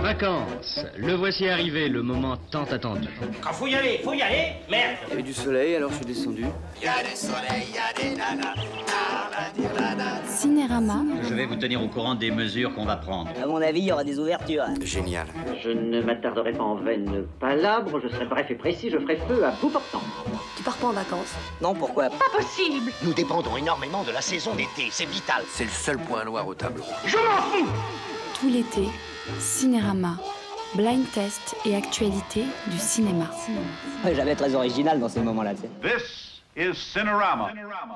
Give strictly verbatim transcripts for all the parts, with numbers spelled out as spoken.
Vacances, le voici arrivé, le moment tant attendu. Quand faut y aller, faut y aller, merde. Il y avait du soleil, alors je suis descendu. Il y a du soleil, il y a des nanas, nana, Cinérama. Je vais vous tenir au courant des mesures qu'on va prendre. À mon avis, il y aura des ouvertures. Génial. Je ne m'attarderai pas en vaines palabres, je serai bref et précis, je ferai feu à bout portant. Tu pars pas en vacances? Non, pourquoi? Pas possible. Nous dépendons énormément de la saison d'été, c'est vital. C'est le seul point noir au tableau. Je m'en fous. Tout l'été, Cinérama. Blind test et actualité du cinéma. Ouais, j'avais très original dans ces moments-là, tu sais. This is Cinerama.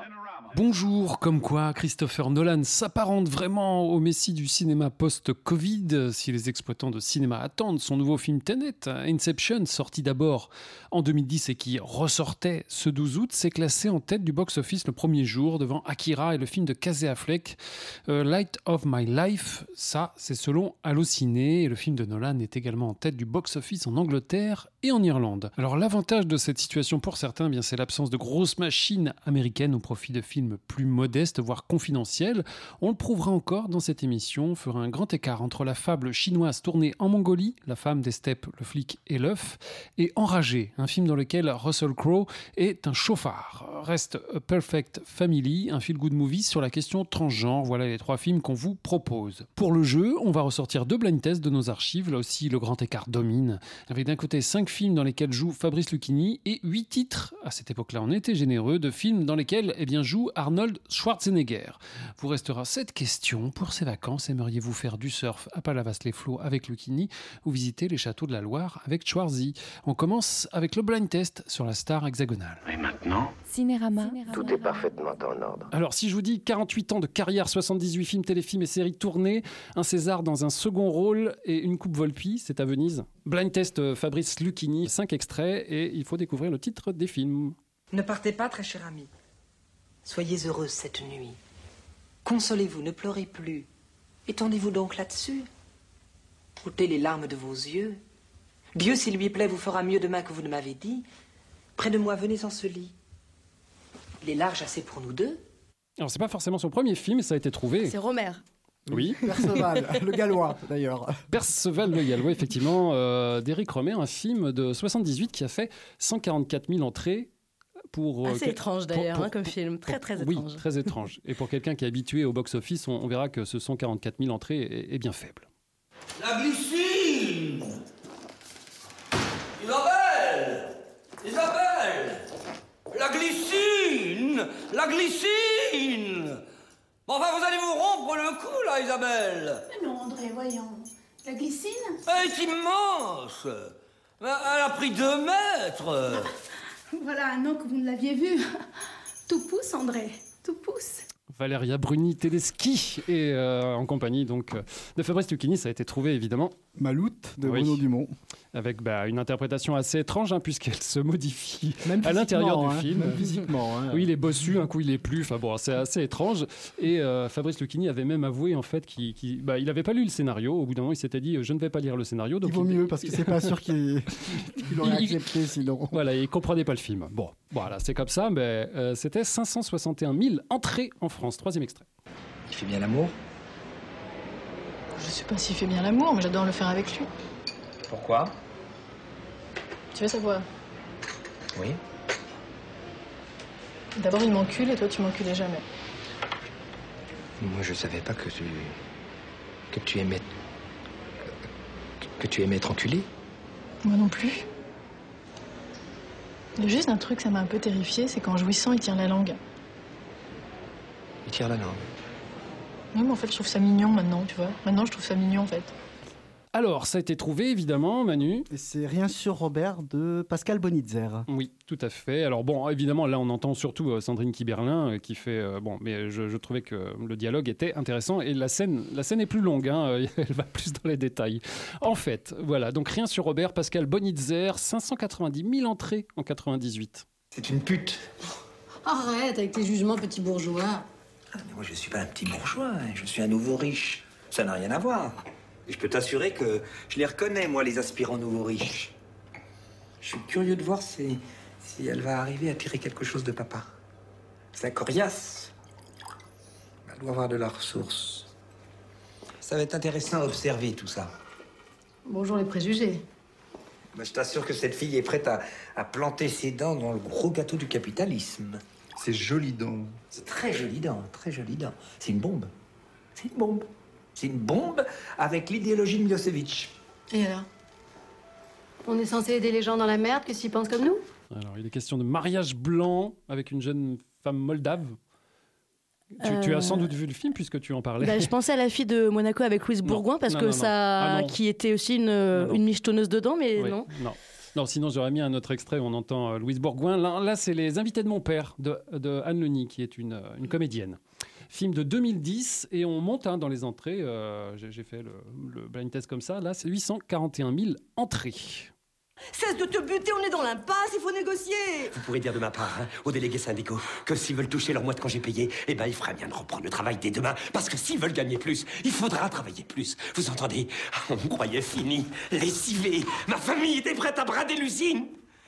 Bonjour, comme quoi Christopher Nolan s'apparente vraiment au messie du cinéma post-Covid. Si les exploitants de cinéma attendent son nouveau film Tenet, Inception, sorti d'abord en deux mille dix et qui ressortait ce douze août, s'est classé en tête du box-office le premier jour devant Akira et le film de Casey Affleck, euh, Light of My Life. Ça, c'est selon Allociné. Et le film de Nolan est également en tête du box-office en Angleterre et en Irlande. Alors l'avantage de cette situation pour certains, eh bien, c'est l'absence de grosses machines américaines au profit de films plus modestes, voire confidentiels. On le prouvera encore dans cette émission. On fera un grand écart entre la fable chinoise tournée en Mongolie, La femme des steppes, le flic et l'œuf, et Enragé, un film dans lequel Russell Crowe est un chauffard. Reste A Perfect Family, un feel-good movie sur la question transgenre. Voilà les trois films qu'on vous propose. Pour le jeu, on va ressortir deux blind tests de nos archives. Là aussi, le grand écart domine. Avec d'un côté cinq films dans lesquels joue Fabrice Lucchini et huit titres, à cette époque-là on était généreux, de films dans lesquels eh bien, joue Arnold Schwarzenegger. Vous restera cette question. Pour ces vacances, aimeriez-vous faire du surf à Palavas-les-Flots avec Lucchini ou visiter les châteaux de la Loire avec Schwarzy? On commence avec le blind test sur la star hexagonale. Et maintenant, Cinérama. Tout est parfaitement en ordre. Alors si je vous dis quarante-huit ans de carrière, soixante-dix-huit films, téléfilms et séries tournés, un César dans un second rôle et une coupe Volpi, c'est à Venise. Blind test euh, Fabrice Lucchini, cinq extraits et il faut découvrir le titre des films. Ne partez pas, très cher ami. Soyez heureuse cette nuit. Consolez-vous, ne pleurez plus. Étendez-vous donc là-dessus. Ôtez les larmes de vos yeux. Dieu, s'il lui plaît, vous fera mieux demain que vous ne m'avez dit. Près de moi, venez en ce lit. Il est large assez pour nous deux. Alors c'est pas forcément son premier film, ça a été trouvé. C'est Romer. Oui. Perceval, le Gallois d'ailleurs. Perceval le Gallois, effectivement, euh, d'Éric Romer, un film de soixante-dix-huit qui a fait cent quarante-quatre mille entrées. Pour, Assez euh, étrange d'ailleurs pour, pour, hein, comme film, très très pour, étrange. Oui, très étrange. Et pour quelqu'un qui est habitué au box-office, on, on verra que ce cent quarante-quatre mille entrées est, est bien faible. La glycine. Isabelle. Isabelle. La glycine. La glycine. Bon, enfin, vous allez vous rompre le cou, là, Isabelle. Mais non, André, voyons. La glycine? Elle est immense. Elle a pris deux mètres. Voilà un an que vous ne l'aviez vu. Tout pousse, André, tout pousse. Valéria Bruni-Tedeschi et euh, en compagnie donc de Fabrice Lucchini, ça a été trouvé évidemment. Maloute de oui. Bruno Dumont. Avec bah, une interprétation assez étrange hein, puisqu'elle se modifie même à l'intérieur du hein, film. Même physiquement. Hein. Oui, il est bossu, un coup il est plus. Enfin bon, c'est assez étrange. Et euh, Fabrice Lucchini avait même avoué en fait qu'il qu'il, bah, il n'avait pas lu le scénario. Au bout d'un moment, il s'était dit je ne vais pas lire le scénario. Donc il vaut il... mieux parce que c'est pas sûr qu'il, qu'il aurait accepté sinon. Voilà, il comprenait pas le film. Bon, voilà, c'est comme ça. Mais euh, c'était cinq cent soixante et un mille entrées en France. Troisième extrait. Il fait bien l'amour? Je sais pas s'il fait bien l'amour, mais j'adore le faire avec lui. Pourquoi? Tu veux savoir? Oui. D'abord, il m'encule et toi, tu m'enculais jamais. Moi, je savais pas que tu... que tu aimais... que tu aimais être enculé. Moi non plus. Il y a juste un truc, ça m'a un peu terrifié, c'est qu'en jouissant, il tire la langue. Il tire la langue. Oui, mais en fait, je trouve ça mignon maintenant, tu vois. Maintenant, je trouve ça mignon, en fait. Alors, ça a été trouvé, évidemment, Manu. Et c'est Rien sur Robert de Pascal Bonitzer. Oui, tout à fait. Alors bon, évidemment, là, on entend surtout euh, Sandrine Kiberlin euh, qui fait... Euh, bon, mais je, je trouvais que le dialogue était intéressant et la scène, la scène est plus longue, hein, elle va plus dans les détails. En fait, voilà, donc Rien sur Robert, Pascal Bonitzer, cinq cent quatre-vingt-dix mille entrées en quatre-vingt-dix-huit. C'est une pute. Arrête avec tes jugements, petit bourgeois. Ah, mais moi, je suis pas un petit bourgeois, hein. Je suis un nouveau riche. Ça n'a rien à voir. Et je peux t'assurer que je les reconnais, moi, les aspirants nouveaux riches. Je suis curieux de voir si, si elle va arriver à tirer quelque chose de papa. C'est un coriace. Elle doit avoir de la ressource. Ça va être intéressant à observer, tout ça. Bonjour les préjugés. Bah, je t'assure que cette fille est prête à, à planter ses dents dans le gros gâteau du capitalisme. C'est joli dents. C'est très joli dents, très joli dents. C'est une bombe. C'est une bombe. C'est une bombe avec l'idéologie de Milosevic. Et alors? On est censé aider les gens dans la merde que s'ils pensent comme nous? Alors, il est question de mariage blanc avec une jeune femme moldave. Tu, Euh... tu as sans doute vu le film puisque tu en parlais. Bah, je pensais à la fille de Monaco avec Louise Bourgoin parce non, que non, ça, ah, qui était aussi une, non, non. une michetonneuse dedans, mais Oui, non. non. Non, sinon j'aurais mis un autre extrait où on entend euh, Louise Bourgoin. Là, là, c'est Les Invités de mon père de, de Anne Leni, qui est une, une comédienne. Film de deux mille dix, et on monte hein, dans les entrées. Euh, j'ai, j'ai fait le, le blind test comme ça. Là, c'est huit cent quarante et un mille entrées. Cesse de te buter, on est dans l'impasse, il faut négocier. Vous pourrez dire de ma part hein, aux délégués syndicaux que s'ils veulent toucher leur mois de congé payé, eh ben il ferait bien de reprendre le travail dès demain, parce que s'ils veulent gagner plus, il faudra travailler plus. Vous entendez? On me croyait fini, lessivé. Ma famille était prête à brader l'usine.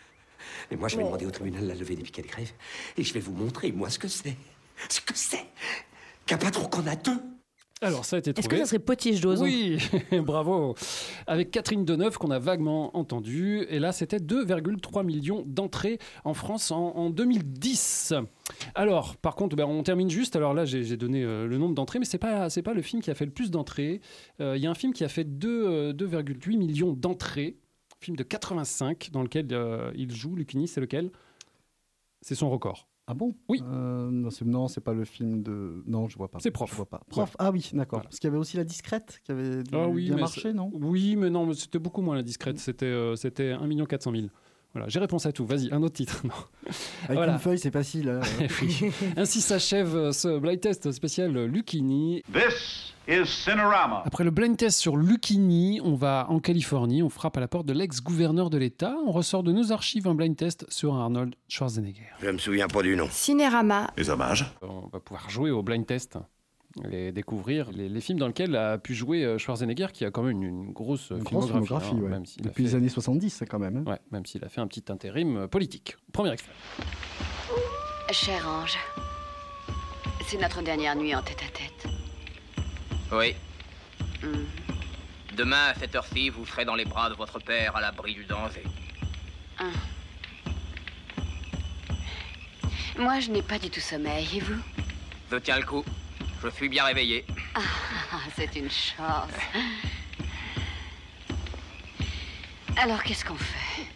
Et moi, je vais Oh. demander au tribunal la levée des piquets de grève, et je vais vous montrer, moi, ce que c'est. Ce que c'est qu'un patron qu'on a deux. Alors, ça a été trouvé. Est-ce que ça serait Potiche d'Ose? Oui, bravo. Avec Catherine Deneuve, qu'on a vaguement entendue. Et là, c'était deux virgule trois millions d'entrées en France en, en deux mille dix. Alors, par contre, ben, on termine juste. Alors là, j'ai, j'ai donné euh, le nombre d'entrées, mais ce n'est pas, c'est pas le film qui a fait le plus d'entrées. Il euh, y a un film qui a fait deux virgule huit millions d'entrées. Film de quatre-vingt-cinq, dans lequel euh, il joue. Lucchini, c'est lequel? C'est son record. Ah bon? Oui. Euh, non, c'est, non, c'est pas le film de... Non, je vois pas. C'est Prof. Je vois pas. Prof, Ouais. ah oui, d'accord. Voilà. Parce qu'il y avait aussi La Discrète qui avait Ah oui, bien mais marché, c'est- non? Oui, mais non, mais c'était beaucoup moins la discrète. C'était, euh, c'était un million quatre cent mille. Voilà, j'ai réponse à tout. Vas-y, un autre titre. Non. Avec Voilà. une feuille, c'est facile. hein. Oui. Ainsi s'achève euh, ce blind test spécial Lucchini. This is Cinerama. Après le blind test sur Lucchini, on va en Californie, on frappe à la porte de l'ex-gouverneur de l'État. On ressort de nos archives un blind test sur Arnold Schwarzenegger. Je me souviens pas du nom. Cinérama. Les hommages. On va pouvoir jouer au blind test et découvrir les, les films dans lesquels a pu jouer euh, Schwarzenegger, qui a quand même une, une grosse Une filmographie. grosse filmographie, hein, ouais. même s'il a Depuis fait- les années soixante-dix, quand même. hein. Ouais, même s'il a fait un petit intérim euh, politique. Premier extrait. Cher Ange, c'est notre dernière nuit en tête-à-tête. Oui. Hmm. Demain, à cette heure-ci, vous serez dans les bras de votre père à l'abri du danger. Ah. Moi, je n'ai pas du tout sommeil, et vous? Je tiens le coup. Je suis bien réveillé. Ah, c'est une chance. Alors, qu'est-ce qu'on fait?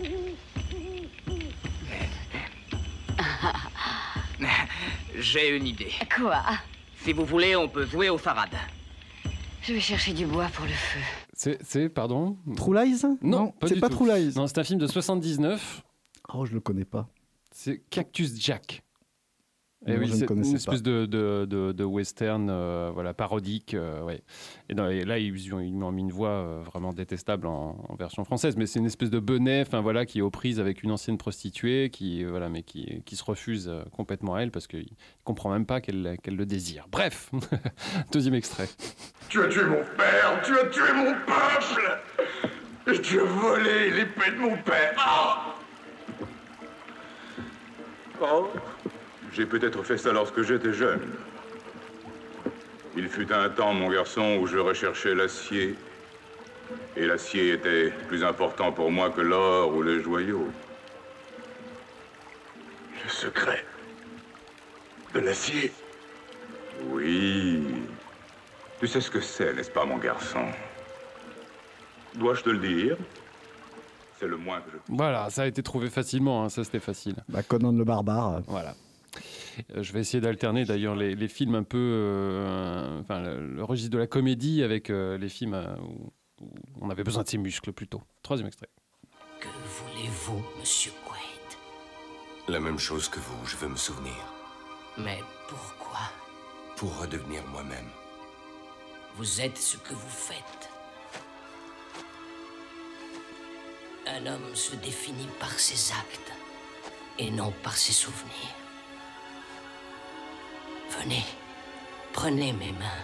J'ai une idée. Quoi? Si vous voulez, on peut jouer au farad. Je vais chercher du bois pour le feu. C'est, c'est pardon True Lies? Non, pas c'est du pas tout. True Lies. Non, c'est un film de soixante-dix-neuf. Oh, je le connais pas. C'est Cactus Jack. Et Non, oui, je ne c'est connaissais une espèce pas. de, de, de, de western euh, voilà, parodique. euh, ouais. et, dans- et là, ils, ont, ils lui ont mis une voix euh, vraiment détestable en, en version française. Mais c'est une espèce de benet enfin, voilà, qui est aux prises avec une ancienne prostituée, qui, euh, voilà, mais qui, qui se refuse euh, complètement à elle parce qu'il ne comprend même pas qu'elle, qu'elle le désire. Bref, deuxième extrait. Tu as tué mon père, tu as tué mon peuple, et tu as volé l'épée de mon père. Ah oh. J'ai peut-être fait ça lorsque j'étais jeune. Il fut un temps, mon garçon, où je recherchais l'acier. Et l'acier était plus important pour moi que l'or ou les joyaux. Le secret de l'acier. Oui. Tu sais ce que c'est, n'est-ce pas, mon garçon? Dois-je te le dire? C'est le moins que je... Voilà, ça a été trouvé facilement, hein, ça c'était facile. Bah, Conan le barbare. Voilà. Euh, Je vais essayer d'alterner d'ailleurs les, les films un peu, euh, enfin le, le registre de la comédie avec euh, les films euh, où, où on avait besoin de ses muscles plutôt. Troisième extrait. Que voulez-vous, monsieur Quaid? La même chose que vous, je veux me souvenir. Mais pourquoi? Pour redevenir moi-même. Vous êtes ce que vous faites. Un homme se définit par ses actes et non par ses souvenirs. Venez, prenez mes mains.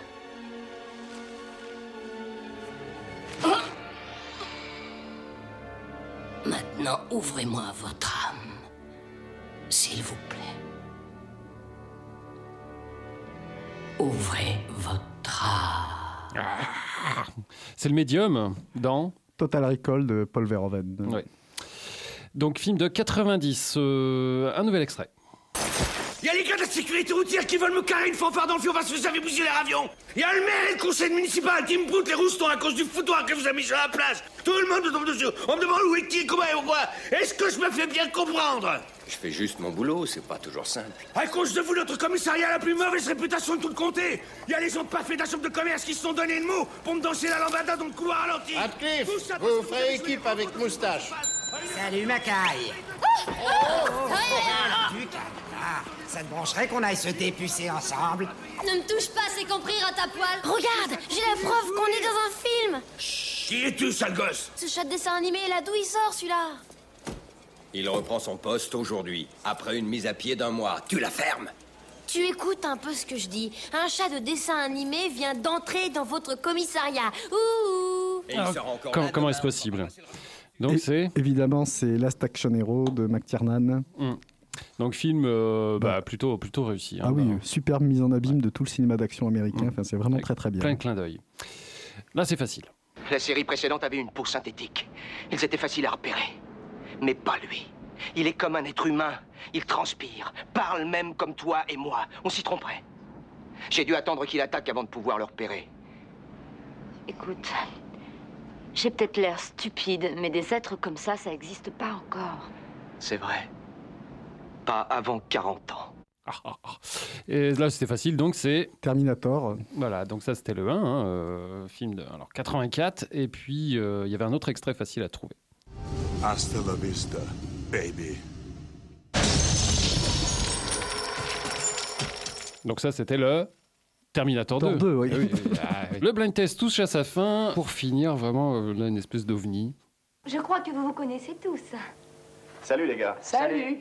Maintenant, ouvrez-moi votre âme, s'il vous plaît. Ouvrez votre âme. C'est le médium dans Total Recall de Paul Verhoeven. Ouais. Donc, film de quatre-vingt-dix. Euh, un nouvel extrait. Il y a les gars de la sécurité routière qui veulent me carrer une fanfare dans le fion parce que vous avez bousillé leur avion. Il y a le maire et le conseil municipal qui me broutent les roustons à cause du foutoir que vous avez mis sur la place. Tout le monde me tombe dessus. On me demande où est qui, comment et pourquoi. Est-ce que je me fais bien comprendre? Je fais juste mon boulot, c'est pas toujours simple. À cause de vous, notre commissariat a la plus mauvaise réputation de tout le comté. Il y a les gens pas faits de la chambre de commerce qui se sont donné le mot pour me danser la lambada dans le couloir ralenti. Radcliffe, vous ferez équipe avec Moustache. Salut, Macaille. Oh, oh, oh, Du caca. Ça te brancherait qu'on aille se dépucer ensemble? Ne me touche pas, c'est compris, ratapoil. Regarde, j'ai la preuve qu'on est dans un film. Chut, qui es-tu, sale gosse? Ce chat de dessin animé, là, d'où il sort, celui-là? Il reprend son poste aujourd'hui, après une mise à pied d'un mois. Tu la fermes? Tu écoutes un peu ce que je dis. Un chat de dessin animé vient d'entrer dans votre commissariat. Ouh. Et il Alors, sera encore com- là comment demain. est-ce possible? Donc Et- c'est Évidemment, c'est Last Action Hero de McTiernan. Hum. Donc film euh, bah, plutôt, plutôt réussi. Hein, Ah oui, bah, superbe mise en abîme de tout le cinéma d'action américain. Hum. Enfin, c'est vraiment Avec très très bien. plein de clins d'œil. Là c'est facile. La série précédente avait une peau synthétique. Ils étaient faciles à repérer. Mais pas lui. Il est comme un être humain. Il transpire, parle même comme toi et moi. On s'y tromperait. J'ai dû attendre qu'il attaque avant de pouvoir le repérer. Écoute, j'ai peut-être l'air stupide, mais des êtres comme ça, ça n'existe pas encore. C'est vrai. Pas avant quarante ans. Et là c'était facile, donc c'est Terminator. Voilà, donc ça c'était le un, hein, euh, film de alors, quatre-vingt-quatre, et puis euh, il y avait un autre extrait facile à trouver. Hasta la vista, baby. Donc ça c'était le Terminator deux. deux, oui. Ah oui, oui, ah oui. Le blind test touche à sa fin. Pour finir, vraiment, euh, là, une espèce d'ovni. Je crois que vous vous connaissez tous. Salut les gars. Salut.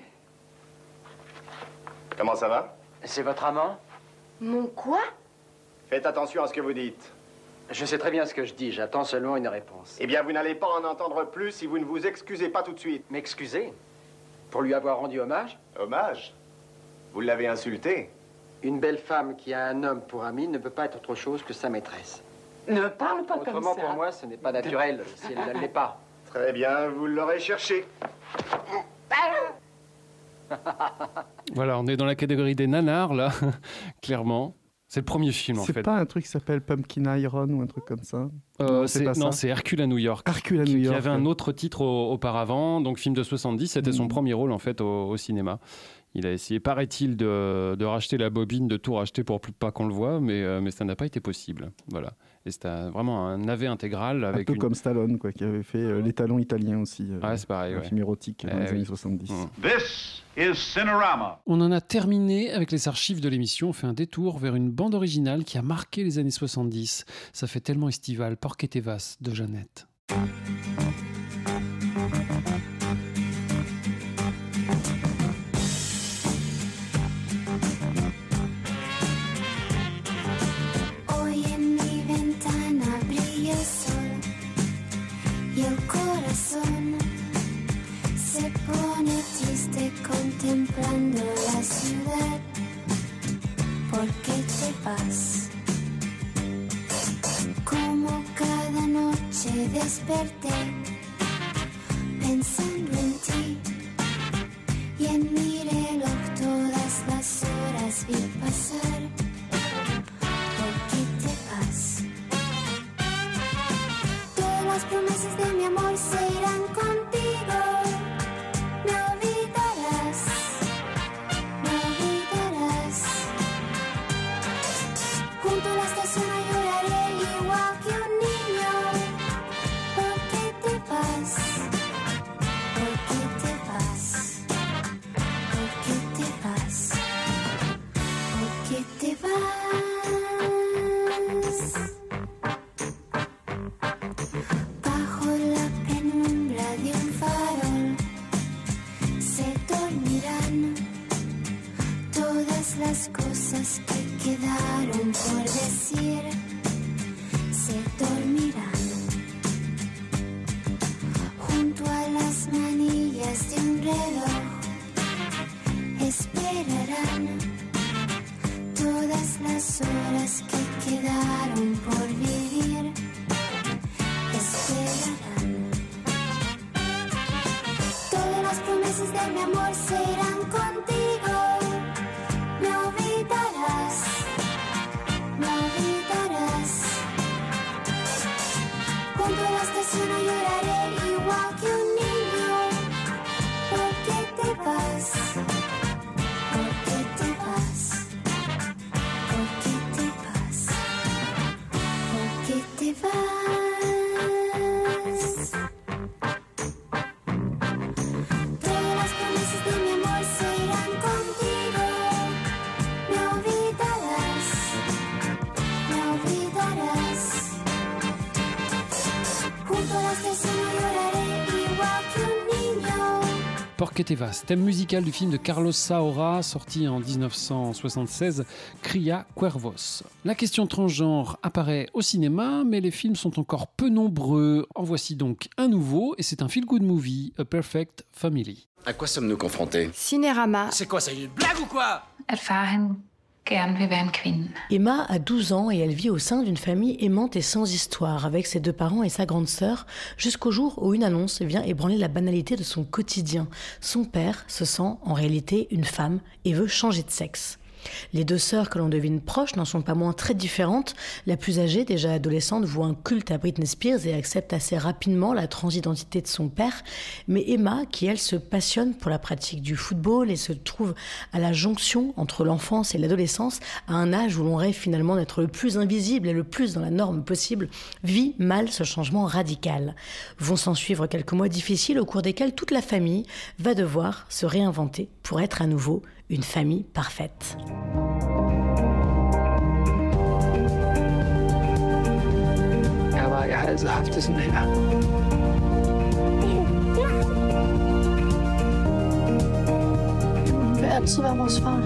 Comment ça va? C'est votre amant? Mon quoi? Faites attention à ce que vous dites. Je sais très bien ce que je dis, j'attends seulement une réponse. Eh bien, vous n'allez pas en entendre plus si vous ne vous excusez pas tout de suite. M'excuser? Pour lui avoir rendu hommage? Hommage? Vous l'avez insulté? Une belle femme qui a un homme pour ami ne peut pas être autre chose que sa maîtresse. Ne parle pas Autrement, comme ça. pour moi, ce n'est pas naturel, si elle ne l'est pas. Très bien, vous l'aurez cherché. Voilà, on est dans la catégorie des nanars, là, clairement. C'est le premier film, en C'est fait. pas un truc qui s'appelle Pumpkin Iron ou un truc comme ça? Euh, Non, c'est, pas non, ça. c'est Hercule à New York. Hercule à qui, New qui York. avait un autre titre au- auparavant, donc film de soixante-dix, c'était son Mm. premier rôle en fait au, au cinéma. Il a essayé, paraît-il, de, de racheter la bobine, de tout racheter pour plus pas qu'on le voit, mais, euh, mais ça n'a pas été possible. Voilà. Et c'était un- vraiment un navet intégral Un avec peu une... comme Stallone, quoi, qui avait fait euh, Les Talons italiens aussi. euh, Ouais, c'est pareil, un ouais. film érotique dans Eh les oui. années soixante-dix. Mm. This is Cinerama. On en a terminé avec les archives de l'émission. On fait un détour vers une bande originale qui a marqué les années soixante-dix. Ça fait tellement estival. Porque te vas de Jeannette. Hoy en mi ventana brilla el sol y el corazón se pone triste contemplando la ciudad. ¿Por qué te vas? Como cada noche desperté pensando en ti y en mi reloj todas las horas vi pasar. ¿Por qué te vas? Todas las promesas de mi amor serán contigo. Me olvidarás, me olvidarás. Junto a la estación lloraré igual que un niño. ¿Por qué te vas? ¿Por qué te vas? ¿Por qué te vas? ¿Por qué te vas? Bajo la penumbra de un farol se dormirán todas las cosas que quedaron por decir. Se dormirán junto a las manillas de un reloj. Esperarán todas las horas que quedaron por vivir. Esperarán de mi amor serán contigo. Me olvidarás, me olvidarás. Junto a la estación lloraré igual que un niño. ¿Por qué te vas? ¿Por qué te vas? ¿Por qué te vas? ¿Por qué te vas? Todas las promesas de mi amor serán contigo. Me olvidarás, me olvidarás. Junto a la estación lloraré igual que un niño. Porque te vas, thème musical du film de Carlos Saura, sorti en dix-neuf cent soixante-seize, Cria Cuervos. La question transgenre apparaît au cinéma, mais les films sont encore peu nombreux. En voici donc un nouveau, et c'est un feel-good movie, A Perfect Family. À quoi sommes-nous confrontés? Cinérama. C'est quoi, ça, une blague ou quoi? Erfahren gern wir wären Queen. Emma a douze ans et elle vit au sein d'une famille aimante et sans histoire, avec ses deux parents et sa grande sœur, jusqu'au jour où une annonce vient ébranler la banalité de son quotidien. Son père se sent en réalité une femme et veut changer de sexe. Les deux sœurs que l'on devine proches n'en sont pas moins très différentes. La plus âgée, déjà adolescente, voue un culte à Britney Spears et accepte assez rapidement la transidentité de son père. Mais Emma, qui elle se passionne pour la pratique du football et se trouve à la jonction entre l'enfance et l'adolescence, à un âge où l'on rêve finalement d'être le plus invisible et le plus dans la norme possible, vit mal ce changement radical. Vont s'en suivre quelques mois difficiles au cours desquels toute la famille va devoir se réinventer pour être à nouveau une famille parfaite. Er war ihr halsehaftes Meer. Hun vil altid være vores far.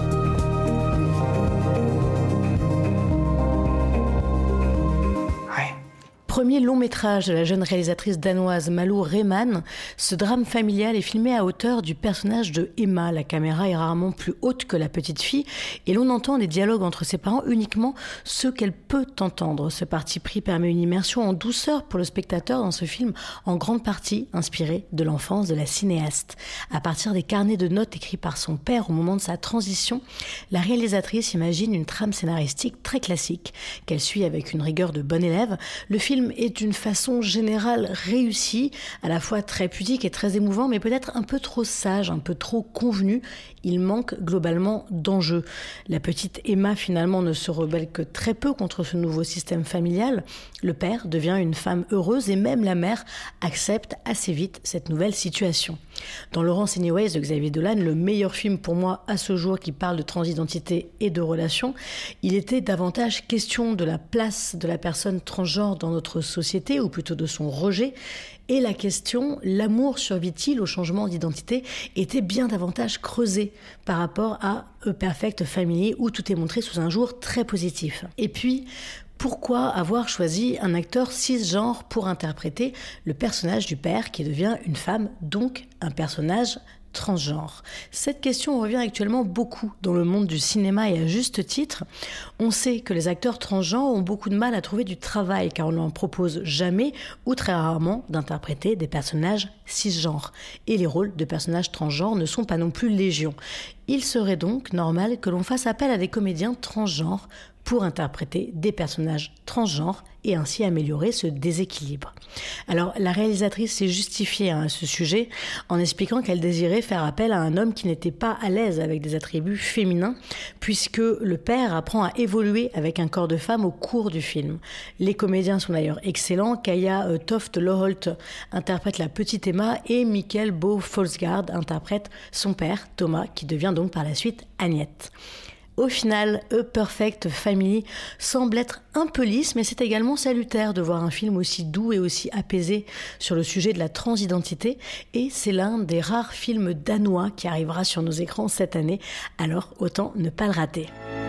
Premier long métrage de la jeune réalisatrice danoise Malou Rehman, ce drame familial est filmé à hauteur du personnage de Emma. La caméra est rarement plus haute que la petite fille et l'on entend les dialogues entre ses parents uniquement ceux qu'elle peut entendre. Ce parti pris permet une immersion en douceur pour le spectateur dans ce film en grande partie inspiré de l'enfance de la cinéaste. À partir des carnets de notes écrits par son père au moment de sa transition, la réalisatrice imagine une trame scénaristique très classique qu'elle suit avec une rigueur de bonne élève. Le film est d'une façon générale réussi, à la fois très pudique et très émouvant, mais peut-être un peu trop sage, un peu trop convenu. Il manque globalement d'enjeu. La petite Emma, finalement, ne se rebelle que très peu contre ce nouveau système familial. Le père devient une femme heureuse et même la mère accepte assez vite cette nouvelle situation. Dans Laurence Anyways de Xavier Dolan, le meilleur film pour moi à ce jour qui parle de transidentité et de relations, il était davantage question de la place de la personne transgenre dans notre société, ou plutôt de son rejet. Et la question, l'amour survit-il au changement d'identité, était bien davantage creusée par rapport à A Perfect Family, où tout est montré sous un jour très positif. Et puis, pourquoi avoir choisi un acteur cisgenre pour interpréter le personnage du père qui devient une femme, donc un personnage transgenre? Cette question revient actuellement beaucoup dans le monde du cinéma et à juste titre. On sait que les acteurs transgenres ont beaucoup de mal à trouver du travail car on ne leur propose jamais ou très rarement d'interpréter des personnages cisgenres. Et les rôles de personnages transgenres ne sont pas non plus légion. Il serait donc normal que l'on fasse appel à des comédiens transgenres pour interpréter des personnages transgenres et ainsi améliorer ce déséquilibre. Alors, la réalisatrice s'est justifiée à ce sujet en expliquant qu'elle désirait faire appel à un homme qui n'était pas à l'aise avec des attributs féminins, puisque le père apprend à évoluer avec un corps de femme au cours du film. Les comédiens sont d'ailleurs excellents. Kaya euh, Toft Loholt interprète la petite Emma et Mikkel Bo Folsgaard interprète son père, Thomas, qui devient donc par la suite Agnette. Au final, A Perfect Family semble être un peu lisse, mais c'est également salutaire de voir un film aussi doux et aussi apaisé sur le sujet de la transidentité. Et c'est l'un des rares films danois qui arrivera sur nos écrans cette année, alors autant ne pas le rater.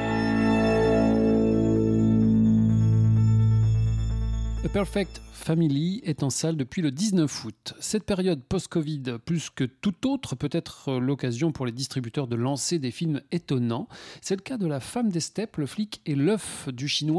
A Perfect Family est en salle depuis le dix-neuf août. Cette période post-Covid, plus que toute autre, peut être l'occasion pour les distributeurs de lancer des films étonnants. C'est le cas de La Femme des steppes, Le flic et l'œuf du chinois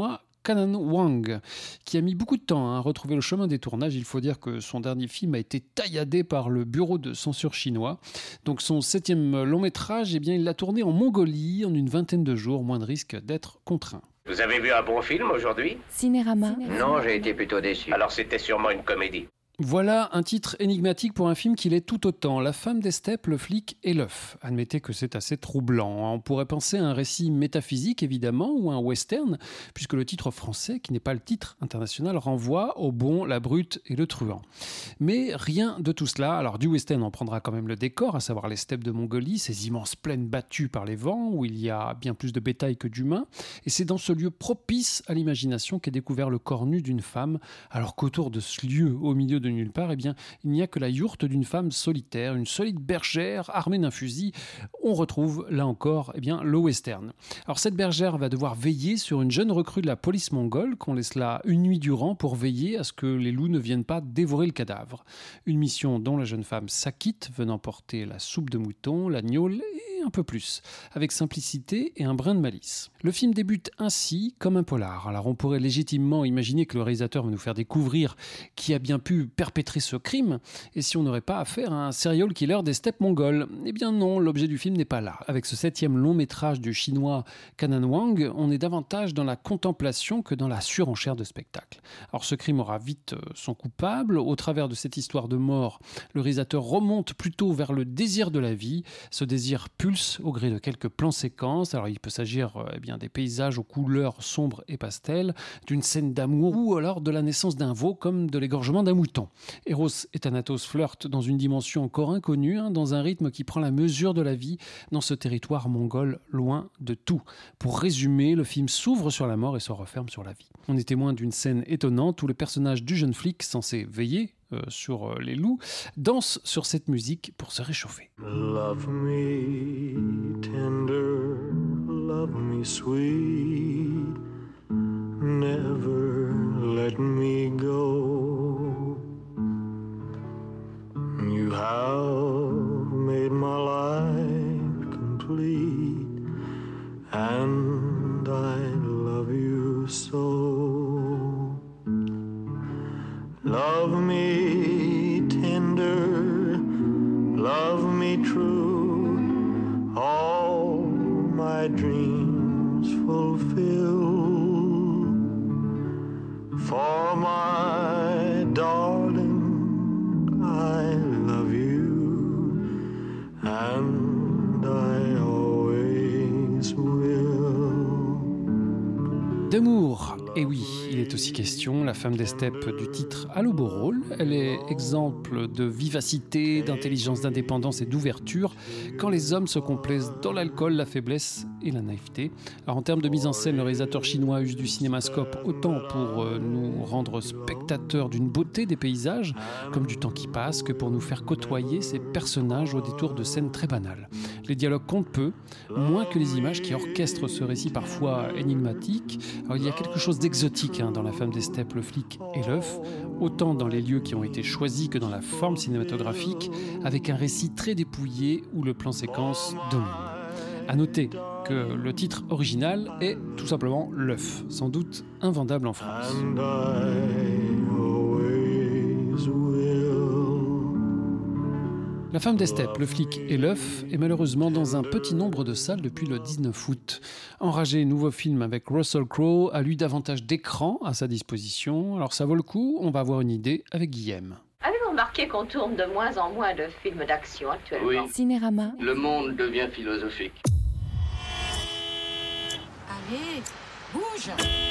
Kanan Wang, qui a mis beaucoup de temps à retrouver le chemin des tournages. Il faut dire que son dernier film a été tailladé par le bureau de censure chinois. Donc son septième long métrage, eh bien, il l'a tourné en Mongolie en une vingtaine de jours, moins de risque d'être contraint. Vous avez vu un bon film aujourd'hui ? Cinérama. Non, j'ai été plutôt déçu. Alors c'était sûrement une comédie. Voilà un titre énigmatique pour un film qui l'est tout autant. La femme des steppes, le flic et l'œuf. Admettez que c'est assez troublant. On pourrait penser à un récit métaphysique, évidemment, ou un western, puisque le titre français, qui n'est pas le titre international, renvoie au bon, la brute et le truand. Mais rien de tout cela. Alors du western, on prendra quand même le décor, à savoir les steppes de Mongolie, ces immenses plaines battues par les vents, où il y a bien plus de bétail que d'humains. Et c'est dans ce lieu propice à l'imagination qu'est découvert le corps nu d'une femme, alors qu'autour de ce lieu, au milieu de nulle part, eh bien, il n'y a que la yourte d'une femme solitaire, une solide bergère armée d'un fusil. On retrouve, là encore, eh bien, le western. Alors cette bergère va devoir veiller sur une jeune recrue de la police mongole qu'on laisse là une nuit durant pour veiller à ce que les loups ne viennent pas dévorer le cadavre. Une mission dont la jeune femme s'acquitte, venant porter la soupe de mouton, la gnôle et un peu plus, avec simplicité et un brin de malice. Le film débute ainsi comme un polar. Alors on pourrait légitimement imaginer que le réalisateur va nous faire découvrir qui a bien pu perpétrer ce crime, et si on n'aurait pas affaire à un serial killer des steppes mongoles. Eh bien non, l'objet du film n'est pas là. Avec ce septième long métrage du chinois Kanan Wang, on est davantage dans la contemplation que dans la surenchère de spectacle. Alors ce crime aura vite son coupable. Au travers de cette histoire de mort, le réalisateur remonte plutôt vers le désir de la vie. Ce désir pulse au gré de quelques plans séquences. Alors il peut s'agir eh bien, des paysages aux couleurs sombres et pastel, d'une scène d'amour ou alors de la naissance d'un veau comme de l'égorgement d'un mouton. Eros et Thanatos flirtent dans une dimension encore inconnue, hein, dans un rythme qui prend la mesure de la vie dans ce territoire mongol loin de tout. Pour résumer, le film s'ouvre sur la mort et se referme sur la vie. On est témoin d'une scène étonnante où le personnage du jeune flic, censé veiller euh, sur euh, les loups, danse sur cette musique pour se réchauffer. Love me tender, love me sweet, never let me go. You have made my life complete, and I love you so. Love me tender, love me true, all my dreams fulfill. For my darling, I love you, and I always will. D'amour, et oui, il est aussi question, la femme des steppes du titre a le beau rôle. Elle est exemple de vivacité, d'intelligence, d'indépendance et d'ouverture quand les hommes se complaisent dans l'alcool, la faiblesse et la naïveté. Alors en termes de mise en scène, le réalisateur chinois use du cinémascope autant pour euh, nous rendre spectateurs d'une beauté des paysages, comme du temps qui passe, que pour nous faire côtoyer ces personnages au détour de scènes très banales. Les dialogues comptent peu, moins que les images qui orchestrent ce récit parfois énigmatique. Alors, il y a quelque chose d'exotique hein, dans La femme des steppes, le flic et l'œuf, autant dans les lieux qui ont été choisis que dans la forme cinématographique, avec un récit très dépouillé où le plan séquence domine. À noter que le titre original est tout simplement L'œuf, sans doute invendable en France. La femme des steppes, le flic et l'œuf est malheureusement dans un petit nombre de salles depuis le dix-neuf août. Enragé, nouveau film avec Russell Crowe a lui davantage d'écran à sa disposition. Alors ça vaut le coup, on va avoir une idée avec Guillaume. Avez-vous remarqué qu'on tourne de moins en moins de films d'action actuellement ? Oui. Cinérama. Le monde devient philosophique. Allez, bouge !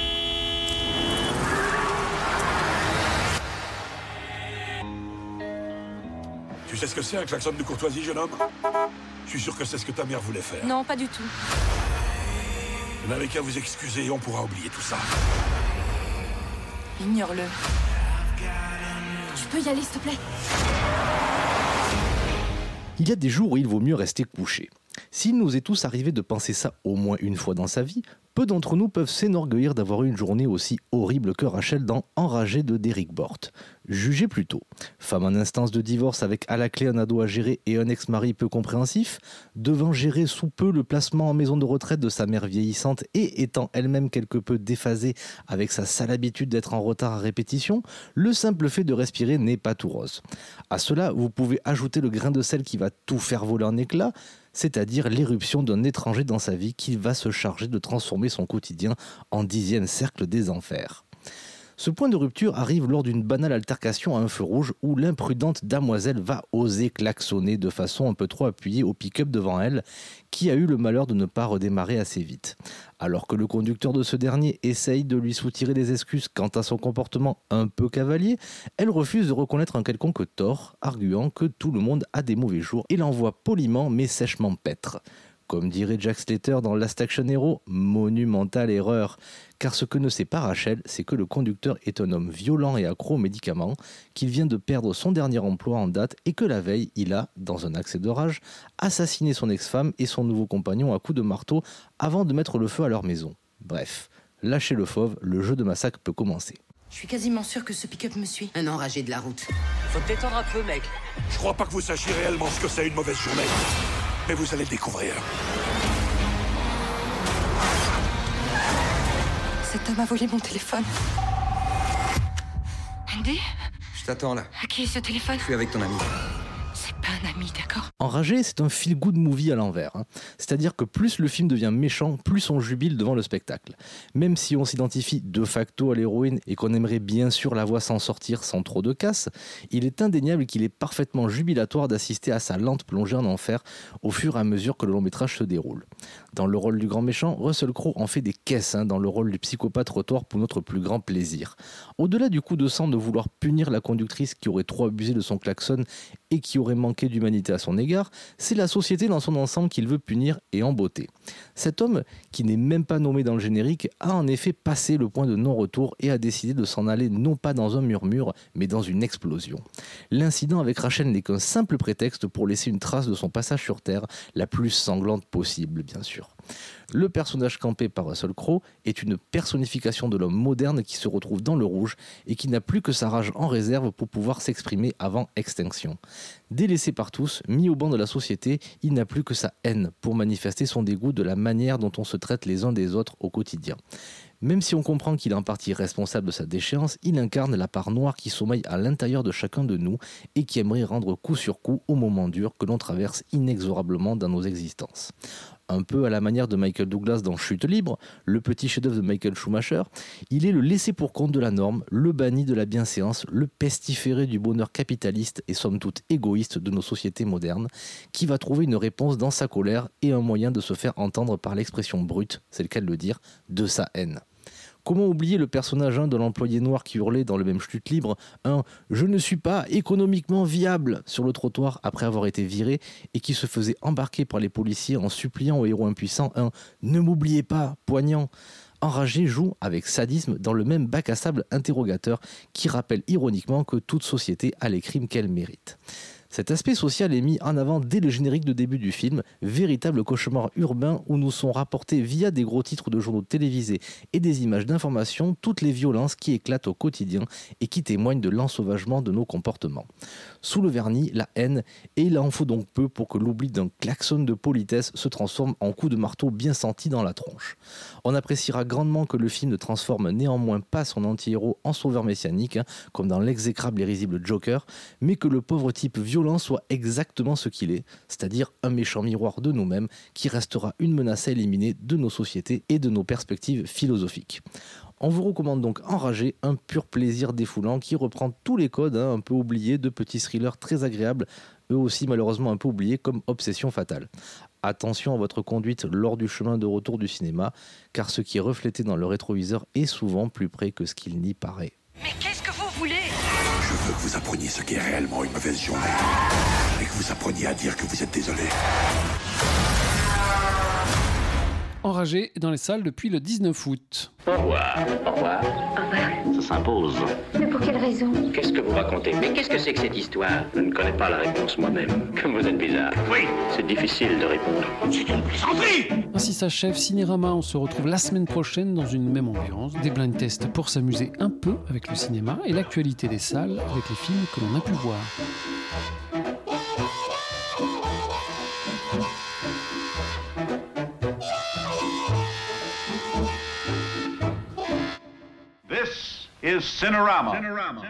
Tu sais ce que c'est un klaxon de courtoisie, jeune homme? Je suis sûr que c'est ce que ta mère voulait faire. Non, pas du tout. Vous n'avez qu'à vous excuser et on pourra oublier tout ça. Ignore-le. Tu peux y aller, s'il te plaît? Il y a des jours où il vaut mieux rester couché. S'il nous est tous arrivé de penser ça au moins une fois dans sa vie, peu d'entre nous peuvent s'énorgueillir d'avoir eu une journée aussi horrible que Rachel dans Enragé de Derek Bort. Jugez plutôt. Femme en instance de divorce avec à la clé un ado à gérer et un ex-mari peu compréhensif, devant gérer sous peu le placement en maison de retraite de sa mère vieillissante et étant elle-même quelque peu déphasée avec sa sale habitude d'être en retard à répétition, le simple fait de respirer n'est pas tout rose. À cela, vous pouvez ajouter le grain de sel qui va tout faire voler en éclats, c'est-à-dire l'éruption d'un étranger dans sa vie qui va se charger de transformer son quotidien en dixième cercle des enfers. Ce point de rupture arrive lors d'une banale altercation à un feu rouge où l'imprudente damoiselle va oser klaxonner de façon un peu trop appuyée au pick-up devant elle, qui a eu le malheur de ne pas redémarrer assez vite. Alors que le conducteur de ce dernier essaye de lui soutirer des excuses quant à son comportement un peu cavalier, elle refuse de reconnaître un quelconque tort, arguant que tout le monde a des mauvais jours et l'envoie poliment mais sèchement paître. Comme dirait Jack Slater dans Last Action Hero, monumentale erreur. Car ce que ne sait pas Rachel, c'est que le conducteur est un homme violent et accro aux médicaments, qu'il vient de perdre son dernier emploi en date et que la veille, il a, dans un accès de rage, assassiné son ex-femme et son nouveau compagnon à coups de marteau avant de mettre le feu à leur maison. Bref, lâchez le fauve, le jeu de massacre peut commencer. Je suis quasiment sûr que ce pick-up me suit. Un enragé de la route. Faut te détendre un peu, mec. Je crois pas que vous sachiez réellement ce que c'est une mauvaise journée. Mais vous allez le découvrir. Cet homme a volé mon téléphone. Andy ? Je t'attends là. À qui est ce téléphone ? Je suis avec ton ami. C'est pas un ami, d'accord ? Enragé, c'est un feel-good movie à l'envers. Hein. C'est-à-dire que plus le film devient méchant, plus on jubile devant le spectacle. Même si on s'identifie de facto à l'héroïne et qu'on aimerait bien sûr la voir s'en sortir sans trop de casse, il est indéniable qu'il est parfaitement jubilatoire d'assister à sa lente plongée en enfer au fur et à mesure que le long métrage se déroule. Dans le rôle du grand méchant, Russell Crowe en fait des caisses hein, dans le rôle du psychopathe retors pour notre plus grand plaisir. Au-delà du coup de sang de vouloir punir la conductrice qui aurait trop abusé de son klaxon et qui aurait manqué d'humanité à son égard, c'est la société dans son ensemble qu'il veut punir et embotter. Cet homme, qui n'est même pas nommé dans le générique, a en effet passé le point de non-retour et a décidé de s'en aller non pas dans un murmure, mais dans une explosion. L'incident avec Rachel n'est qu'un simple prétexte pour laisser une trace de son passage sur Terre, la plus sanglante possible, bien sûr. Le personnage campé par Russell Crowe est une personnification de l'homme moderne qui se retrouve dans le rouge et qui n'a plus que sa rage en réserve pour pouvoir s'exprimer avant extinction. Délaissé par tous, mis au banc de la société, il n'a plus que sa haine pour manifester son dégoût de la manière dont on se traite les uns des autres au quotidien. Même si on comprend qu'il est en partie responsable de sa déchéance, il incarne la part noire qui sommeille à l'intérieur de chacun de nous et qui aimerait rendre coup sur coup aux moments durs que l'on traverse inexorablement dans nos existences. Un peu à la manière de Michael Douglas dans Chute libre, le petit chef-d'œuvre de Michael Schumacher, il est le laissé-pour-compte de la norme, le banni de la bienséance, le pestiféré du bonheur capitaliste et somme toute égoïste de nos sociétés modernes, qui va trouver une réponse dans sa colère et un moyen de se faire entendre par l'expression brute, c'est le cas de le dire, de sa haine. Comment oublier le personnage un de l'employé noir qui hurlait dans le même Chute libre un « Je ne suis pas économiquement viable » sur le trottoir après avoir été viré et qui se faisait embarquer par les policiers en suppliant au héros impuissant un « Ne m'oubliez pas » poignant. Enragé joue avec sadisme dans le même bac à sable interrogateur qui rappelle ironiquement que toute société a les crimes qu'elle mérite. Cet aspect social est mis en avant dès le générique de début du film, véritable cauchemar urbain où nous sont rapportés via des gros titres de journaux télévisés et des images d'information toutes les violences qui éclatent au quotidien et qui témoignent de l'ensauvagement de nos comportements. Sous le vernis, la haine, et il en faut donc peu pour que l'oubli d'un klaxon de politesse se transforme en coup de marteau bien senti dans la tronche. On appréciera grandement que le film ne transforme néanmoins pas son anti-héros en sauveur messianique, hein, comme dans l'exécrable et risible Joker, mais que le pauvre type violent soit exactement ce qu'il est, c'est-à-dire un méchant miroir de nous-mêmes qui restera une menace à éliminer de nos sociétés et de nos perspectives philosophiques. On vous recommande donc Enragé, un pur plaisir défoulant qui reprend tous les codes hein, un peu oubliés de petits thrillers très agréables, eux aussi malheureusement un peu oubliés comme Obsession fatale. Attention à votre conduite lors du chemin de retour du cinéma, car ce qui est reflété dans le rétroviseur est souvent plus près que ce qu'il n'y paraît. Mais qu'est-ce que vous voulez ? Je veux que vous appreniez ce qu'est réellement une mauvaise journée. Et que vous appreniez à dire que vous êtes désolé. Enragé dans les salles depuis le dix-neuf août. Au revoir. Au revoir. Au revoir. Ça s'impose. Mais pour quelle raison? Qu'est-ce que vous racontez? Mais qu'est-ce que c'est que cette histoire? Je ne connais pas la réponse moi-même. Comme vous êtes bizarre. Oui. C'est difficile de répondre. C'est une plaisanterie! Ainsi s'achève Cinérama. On se retrouve la semaine prochaine dans une même ambiance. Des blind tests pour s'amuser un peu avec le cinéma et l'actualité des salles avec les films que l'on a pu voir. This is Cinerama. Cinerama.